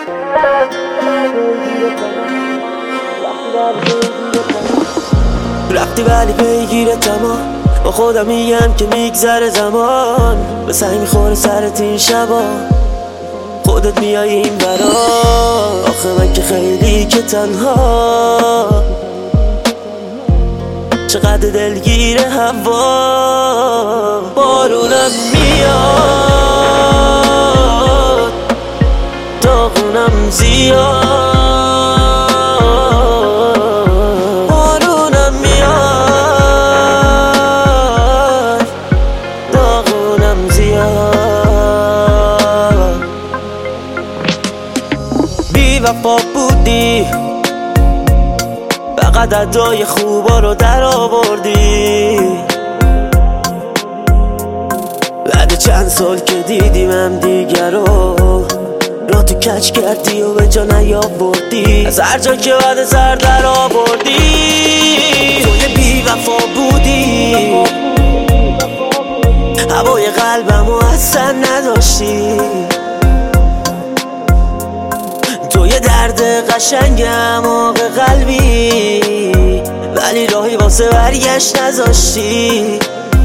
رفتی ولی پیگیر تمام با خودم میگم که میگذره زمان، به سنگ میخوره سرت این شبا، خودت میای این برا. آخه من که خیلی که تنها، چقدر دلگیر هوا. بارونم میاد، داغونم زیاد. بارونم میاد، داغونم زیاد. بی وفا بودی، فقط ادای خوبا رو در آوردی. بعد چند سال که دیدیم دیگر رو را تو کچ کردی و به جا نیاوردی. از هر جا که بعد سر در آوردی. توی بی وفا بودی، هوای قلبمو اصلا نداشتی. توی درد قشنگم آق قلبی، ولی راهی واسه برگشت نذاشتی.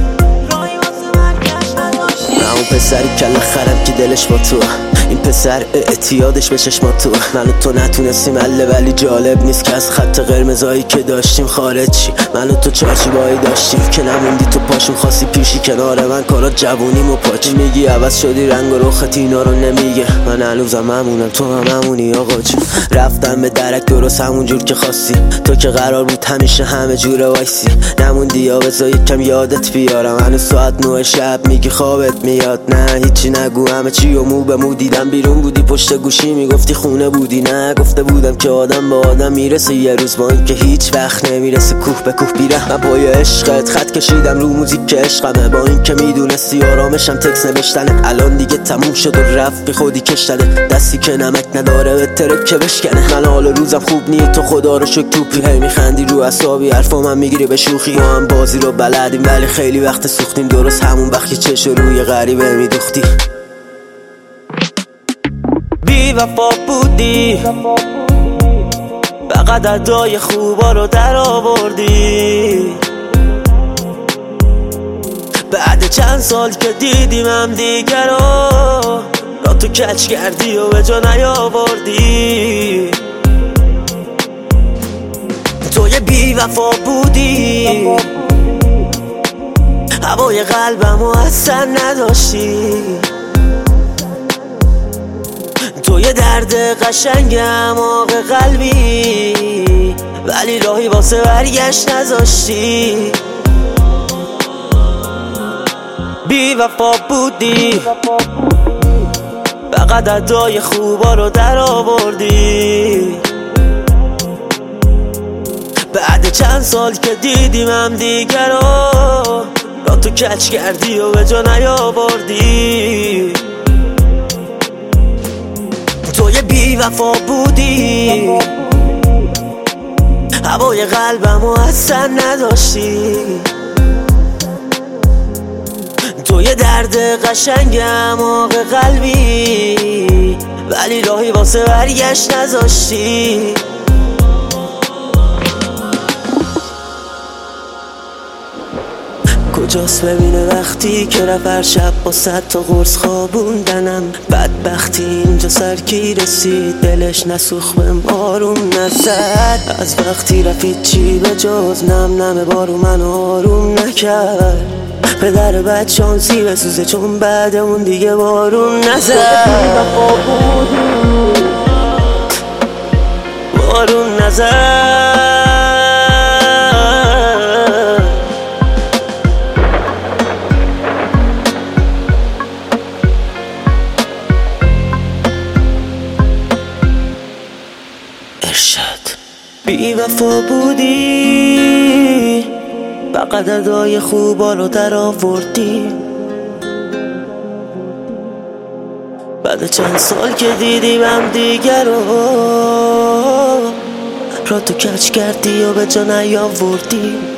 من اون پسری کله خرم که دلش با تو، این پسر اعتیادش به چشمات تو. من و تو نتونستیم حله، ولی جالب نیست که از خط قرمزایی که داشتیم خارج چی. من و تو چارچوبایی داشتیم که نموندی تو پاشون، خواستی پیشی کنار من، کارات جوونیم و پاچی. میگی عوض شدی رنگ و رخت، اینا رو نمیگه. من هنوزم همونم، تو هم همونی آقا جون. رفتم به درک درست همون جور که خواستی، تو که قرار بود همیشه همه جوره وایسی. نموندی یا بذار یکم یادت بیارم. هنوز ساعت 9 شب میگی خوابت میاد. نه هیچی نگو، همه چی و مو به مو دیدم. بیرون بودی پشت گوشی میگفتی خونه بودی. نه گفته بودم که آدم به آدم میرسه یه روز، با این که هیچ وقت نمیرسه. کوه به کوه بیره. من پای عشقت خط کشیدم رو موزیک که عشقمه، با این که میدونستی آرامشم تکس نوشتنه. الان دیگه تموم شد و رفت بی خودی کشتده، دستی که نمک نداره به ترک که بشکنه. من حال روزم خوب نی، تو خدا رو شکر توپی. هی میخندی رو اعصابی، حرفا من میگیری به شوخی. ما هم بازی رو بلدیم ولی خیلی وقت سوختیم. درست همون وقت که چش روی غریبه میدوختی. بی وفا بودی، فقط ادای خوبا رو در آوردی. بعد چند سال که دیدیم دیگر رو را تو کچ کردی و به جا نیاوردی. توی بی وفا بودی، هوای قلبمو اصلا نداشتی. توی درد قشنگم آق قلبی، ولی راهی واسه برگشت نذاشتی. بی وفا بودی، فقط ادای خوبا رو در آوردی. بعد چند سال که دیدیم دیگر رو را تو کچ کردی و به جا نیاوردی. توی بی وفا بودی، هوای قلبمو اصلا نداشتی. توی درد قشنگم آق قلبی، ولی راهی واسه برگشت نذاشتی. کجاست ببینه وقتی که رفت هر شب با 100 تا قرص خوابوندنم. بدبختی اینجا سرکی رسید، دلش نسوخ به آروم نزد. از وقتی رفید چی به جز نم نم بارو من آروم نکرد. پدر بد شانسی بسوزه چون بعد اون دیگه بارون نزد. بارون نزد. بی وفا بودی، فقط ادای خوبا رو در آوردی. بعد چند سال که دیدیم دیگر رو را تو کچ کردی و به جا نیاوردی.